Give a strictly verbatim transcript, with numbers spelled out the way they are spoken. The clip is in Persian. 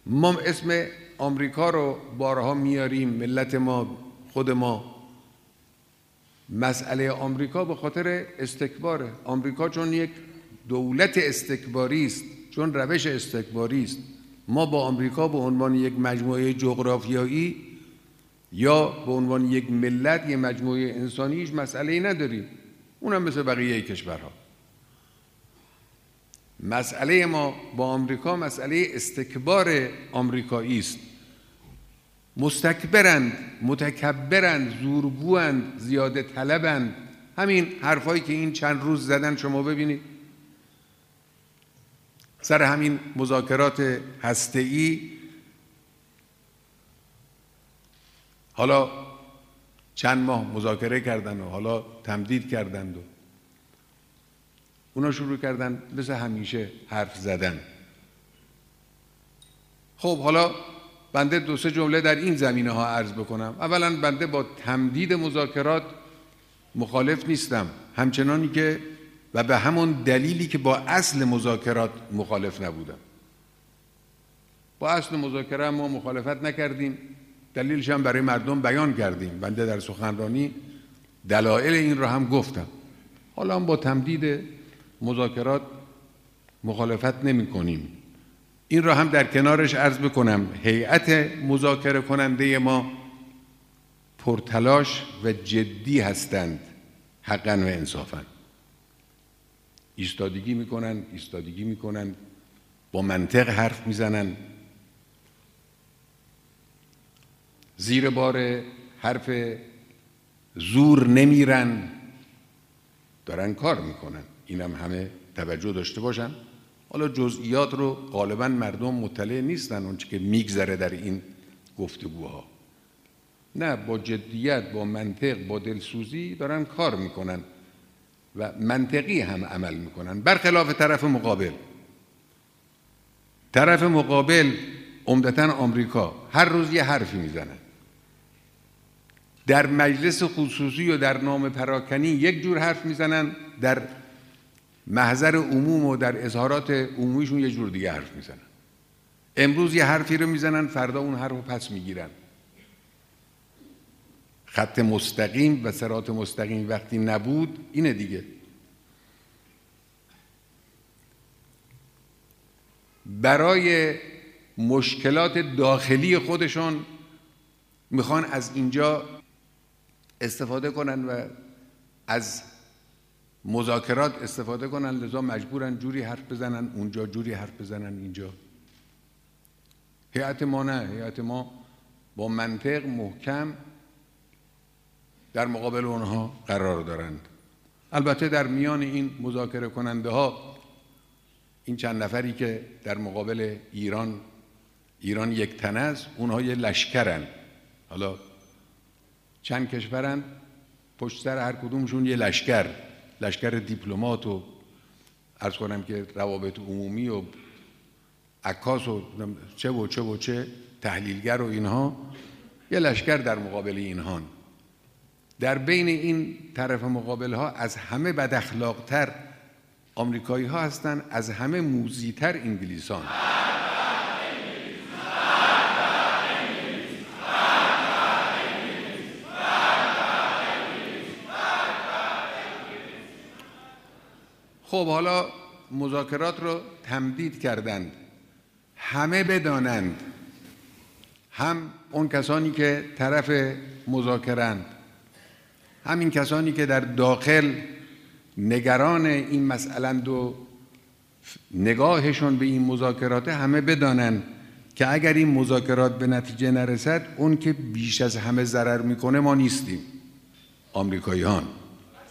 ما اسم آمریکا رو بارها میاریم، ملت ما، خود ما. مسئله آمریکا به خاطر استکباره. آمریکا چون یک دولت استکباری است، چون روش استکباری است، ما با آمریکا به عنوان یک مجموعه جغرافیایی یا به عنوان یک ملت، یک مجموعه انسانی هیچ مسئله‌ای نداریم. اونم مثل بقیه کشورها. مسئله ما با آمریکا مسئله استکبار آمریکایی است. مستکبرند، متکبرند، زورگوند، زیاده طلبند. همین حرفایی که این چند روز زدن شما ببینید. سر همین مذاکرات هسته‌ای حالا چند ماه مذاکره کردن و حالا تمدید کردند و اونا شروع کردن مثل همیشه حرف زدن. خب حالا بنده دو سه جمله در این زمینه ها عرض بکنم. اولا بنده با تمدید مذاکرات مخالف نیستم، همچنانی که و به همون دلیلی که با اصل مذاکرات مخالف نبودم. با اصل مذاکره ما مخالفت نکردیم، دلیلش هم برای مردم بیان کردیم. بنده در سخنرانی دلایل این را هم گفتم. حالا هم با تمدید مذاکرات مخالفت نمی کنیم. این را هم در کنارش عرض بکنم، هیئت مذاکره کننده ما پرتلاش و جدی هستند، حقاً و انصافاً. ایستادگی میکنن، ایستادگی میکنن، با منطق حرف میزنن، زیر بار حرف زور نمیرن، دارن کار میکنن. اینم همه توجه داشته باشن. حالا جزئیات رو غالبا مردم مطلع نیستن، اونچه که میگذره در این گفتگوها. نه، با جدیت، با منطق، با دلسوزی دارن کار میکنن و منطقی هم عمل میکنن، برخلاف طرف مقابل. طرف مقابل عمدتاً آمریکا هر روز یه حرفی میزنن، در مجلس خصوصی و در نام پراکنی یک جور حرف میزنن، در محضر عموم و در اظهارات عمومیشون یه جور دیگه حرف میزنن. امروز یه حرفی رو میزنن، فردا اون حرف رو پس میگیرن. خط مستقیم و صراط مستقیم وقتی نبود اینه دیگه. برای مشکلات داخلی خودشون میخوان از اینجا استفاده کنن و از مذاکرات استفاده کنن، لذا مجبورن جوری حرف بزنن اونجا، جوری حرف بزنن اینجا. هیئت ما نه، هیئت ما با منطق محکم در مقابل اونها قرار دارند. البته در میان این مذاکره کننده ها این چند نفری که در مقابل ایران ایران یک تنه است، اونها یه لشکرن. حالا چند کشورن، پشت سر هر کدومشون یه لشکر، لشکر دیپلمات و عرض کنم که روابط عمومی و عکاس و چه و چه و چه تحلیلگر و اینها، یه لشکر در مقابل اینهان. در بین این طرف مقابل ها از همه بد اخلاق‌تر آمریکایی ها هستن، از همه موذی‌تر انگلیسان. خب حالا مذاکرات رو تمدید کردند. همه بدانند، هم اون کسانی که طرف مذاکرند، همین کسانی که در داخل نگران این مسئله‌اند و نگاهشون به این مذاکرات، همه بدانند که اگر این مذاکرات به نتیجه نرسد، اون که بیش از همه ضرر میکنه ما نیستیم، آمریکایی‌هان.